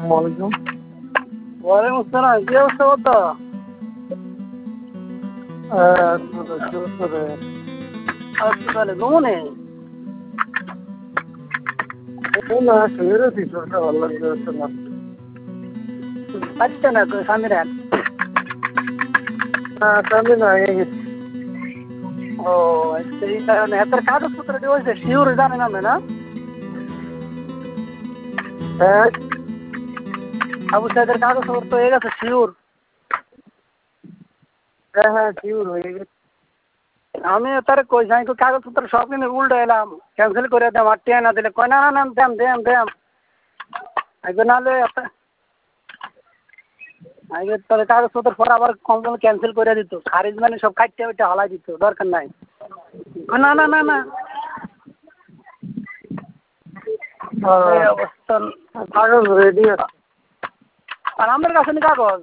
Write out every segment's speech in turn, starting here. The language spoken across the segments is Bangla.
ওয়ালাইকুম। ওয়ালাইকুম আসসালাম। কি অবস্থা বলতো? হাসপাতালে ঘুমনে? না শুয়ে রয়েছি, শরীরটা ভালো লাগছে না। পাচ্ছে না স্বামীরা? স্বামী না হয়ে গেছি। ও সেই কারণে এত কাগজপত্র দিয়েছে শিওর জানেন আপনি না? হ্যাঁ আবু সাইদের কাগজপত্র হয়ে গেছে শিওর? হ্যাঁ হ্যাঁ শিওর হয়ে গেছে। আমি তার কইছি আমি কাগজপত্র সব কিনে উল্টে এলাম, ক্যান্সেল করে দাম আর টিয়া না দিলে কয় না না দেম দেম দেম আগে নাহলে আগে তাহলে কাগজপত্র পরে আবার কম ক্যান্সেল করে দিত, খারিজ মানে সব কাটতে ওইটা হলাই দিত, দরকার নাই। না না না না এই অবস্থা। কাগজ রেডি আছে। আর আমাদের কাছে নি কাগজ?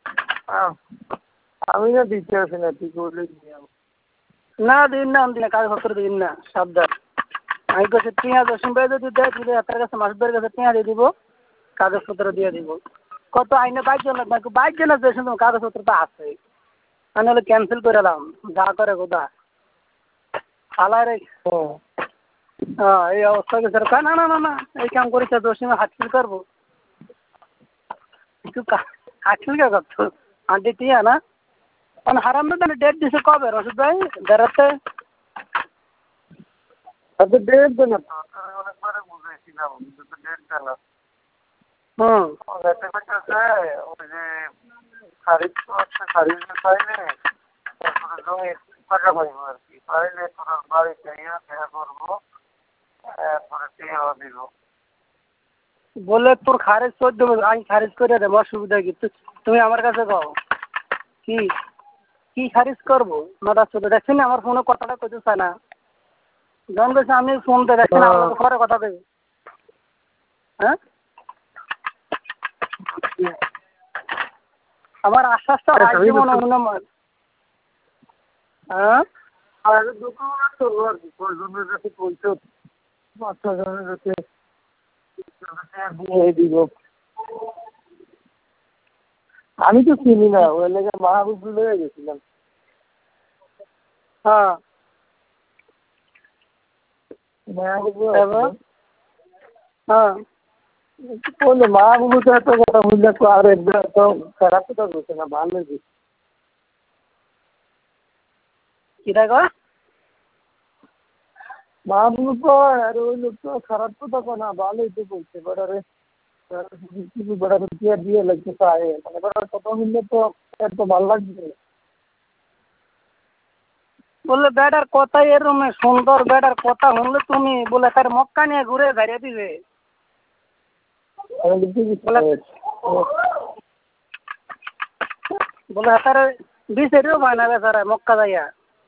আমি না দিতে আসি না, তুই করলে না দিন না দিন না কাগজপত্র দিন না, সাবধান। আমি কাছে টিয়া দশম পেয়ে যদি দেয় দিলে আপনার কাছে মাসুদের কাছে টিয়া দিয়ে দিব, কাগজপত্র দিয়ে দিব। কত আইনে 22 জন লাগবে, 22 জনের দেশের কাগজপত্র তো আছে, আমি হলে ক্যান্সেল করে এলাম, যা করে কোথা হালাই রে। হ্যাঁ এই অবস্থা গেছে। না না না না এই কাম করিস দোষী হাটফিল করবো একটু হাটফিল কে করতো আন্টি টিয়া না মানে হারাম না ডেট দিছে কবে রসুদ ভাই বেড়াতে? ডেট দেন না, অনেকবারে বুঝাইছিলাম ডেট দেন না। ওই যে খারিজ খারিজ পাইলে তারপরে জমি টাকা পাইব আর কি, পাইলে তোর বাড়িতে দেখা করবো, এরপরে টিয়াও দিব। বলে তোর খারিজ করে দেবো, আমি খারিজ করে দেবো, অসুবিধা কি? তুমি আমার কাছে কও কি কি খারিজ করবো? মাদার চোদ্দ দেখছি না আমার ফোনে কথাটা কইতে চায় না, যখন কইছে আমি ফোনতে দেখছি না আমার পরে কথা কই। হ্যাঁ আমার আশ্বাসটা রাখছি মনে মনে। হ্যাঁ ডকুমেন্ট করবো আর কি, কয়জনের কাছে কইতে 5-6 জনের কাছে দিয়ে দিব। আমি তো চিনি না, ওই লেগে মাহবুব লয়ে গেছিলাম। হ্যাঁ হ্যাঁ বললো মাহবুব তো এত কথা বুঝলে তো আর একবার তো খারাপ কথা বলছে না, ভালো গেছে। কিটা কর মাহবুব তো আর ওই লোক তো খারাপ কথা কো না, ভালোই তো বলছে বেটারে বেটারে দিয়ে লাগছে পায়ে, মানে বেটার কথা শুনলে তো এত ভালো লাগছে। বললে বেটার কথা এরম সুন্দর, বেটার কথা শুনলে তুমি বলে তার মক্কা নিয়ে ঘুরে বেরিয়ে দিবে। বলে তার বিচারিও পায় না বেচারা মক্কা যাইয়া,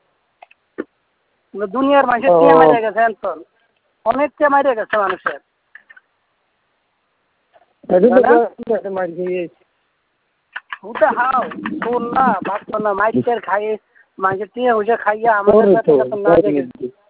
দুনিয়ার মানুষের কে মারিয়া গেছে এনতন, অনেক কে মারিয়া গেছে মানুষের। উঠে হাও শোন না বাচ্চা না মাইকের খাইয়ে মানুষের টিয়া উঠে খাইয়া আমাদের কাছে না দেখে